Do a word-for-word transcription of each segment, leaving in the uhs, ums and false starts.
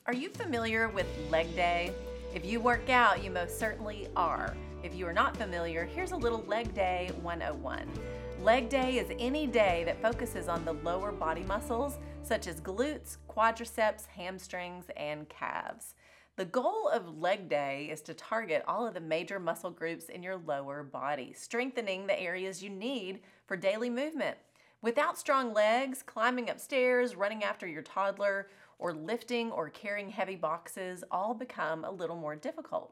Are you familiar with leg day? If you work out, you most certainly are. If you are not familiar, here's a little leg day one oh one. Leg day is any day that focuses on the lower body muscles such as glutes, quadriceps, hamstrings, and calves. The goal of leg day is to target all of the major muscle groups in your lower body, strengthening the areas you need for daily movement. Without strong legs, climbing upstairs, running after your toddler, or lifting or carrying heavy boxes all become a little more difficult.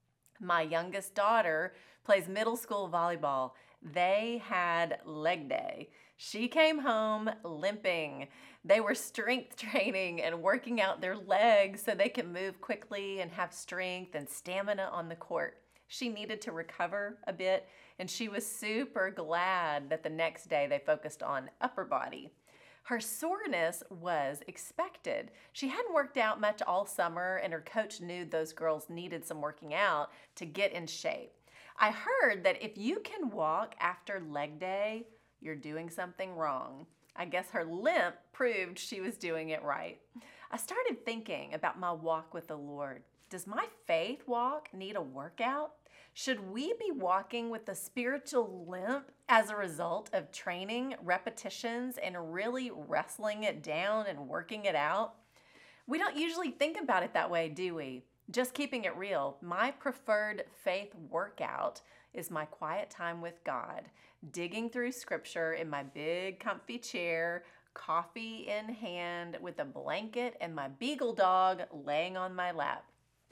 My youngest daughter plays middle school volleyball. They had leg day. She came home limping. They were strength training and working out their legs so they can move quickly and have strength and stamina on the court. She needed to recover a bit, and she was super glad that the next day they focused on upper body. Her soreness was expected. She hadn't worked out much all summer, and her coach knew those girls needed some working out to get in shape. I heard that if you can walk after leg day, you're doing something wrong. I guess her limp proved she was doing it right. I started thinking about my walk with the Lord. Does my faith walk need a workout? Should we be walking with a spiritual limp as a result of training, repetitions, and really wrestling it down and working it out? We don't usually think about it that way, do we? Just keeping it real, my preferred faith workout is my quiet time with God, digging through scripture in my big comfy chair, coffee in hand, with a blanket and my beagle dog laying on my lap.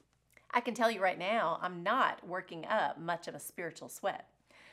I can tell you right now, I'm not working up much of a spiritual sweat.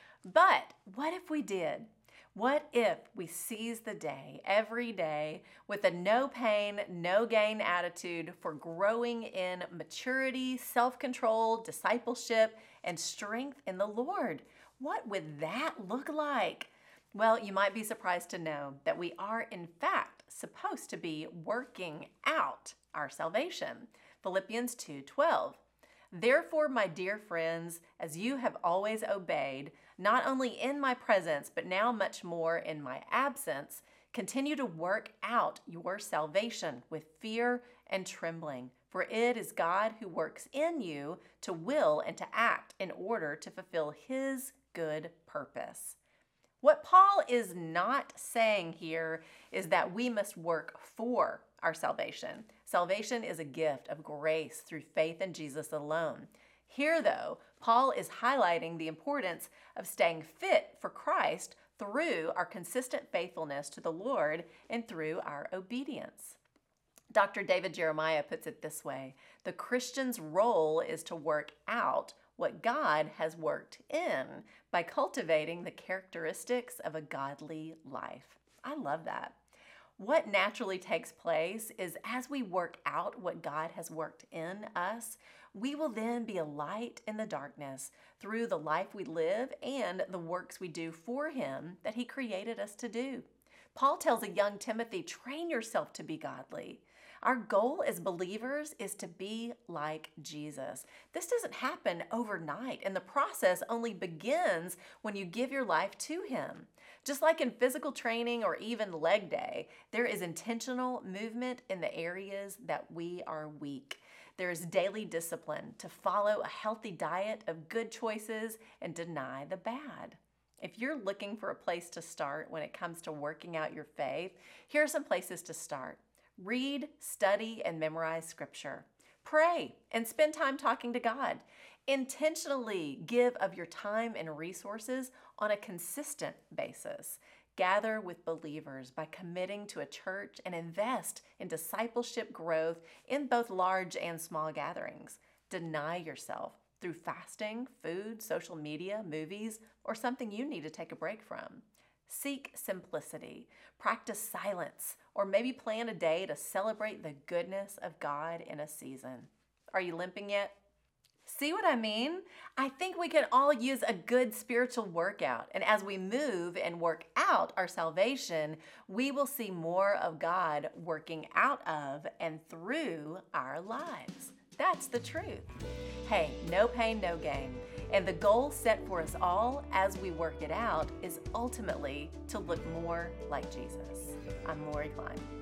But what if we did? What if we seized the day, every day, with a no pain, no gain attitude for growing in maturity, self-control, discipleship, and strength in the Lord? What would that look like? Well, you might be surprised to know that we are, in fact, supposed to be working out our salvation. Philippians two twelve. Therefore, my dear friends, as you have always obeyed, not only in my presence, but now much more in my absence, continue to work out your salvation with fear and trembling. For it is God who works in you to will and to act in order to fulfill his good purpose. What Paul is not saying here is that we must work for our salvation. Salvation is a gift of grace through faith in Jesus alone. Here, though, Paul is highlighting the importance of staying fit for Christ through our consistent faithfulness to the Lord and through our obedience. Doctor David Jeremiah puts it this way: the Christian's role is to work out what God has worked in by cultivating the characteristics of a godly life. I love that. What naturally takes place is as we work out what God has worked in us, we will then be a light in the darkness through the life we live and the works we do for him that he created us to do. Paul tells a young Timothy, train yourself to be godly. Our goal as believers is to be like Jesus. This doesn't happen overnight, and the process only begins when you give your life to him. Just like in physical training or even leg day, there is intentional movement in the areas that we are weak. There is daily discipline to follow a healthy diet of good choices and deny the bad. If you're looking for a place to start when it comes to working out your faith, here are some places to start. Read, study, and memorize scripture. Pray and spend time talking to God. Intentionally give of your time and resources on a consistent basis. Gather with believers by committing to a church and invest in discipleship growth in both large and small gatherings. Deny yourself through fasting, food, social media, movies, or something you need to take a break from. Seek simplicity, practice silence, or maybe plan a day to celebrate the goodness of God in a season. Are you limping yet? See what I mean? I think we can all use a good spiritual workout, and as we move and work out our salvation, we will see more of God working out of and through our lives. That's the truth. Hey, no pain, no gain. And the goal set for us all as we work it out is ultimately to look more like Jesus. I'm Lori Klein.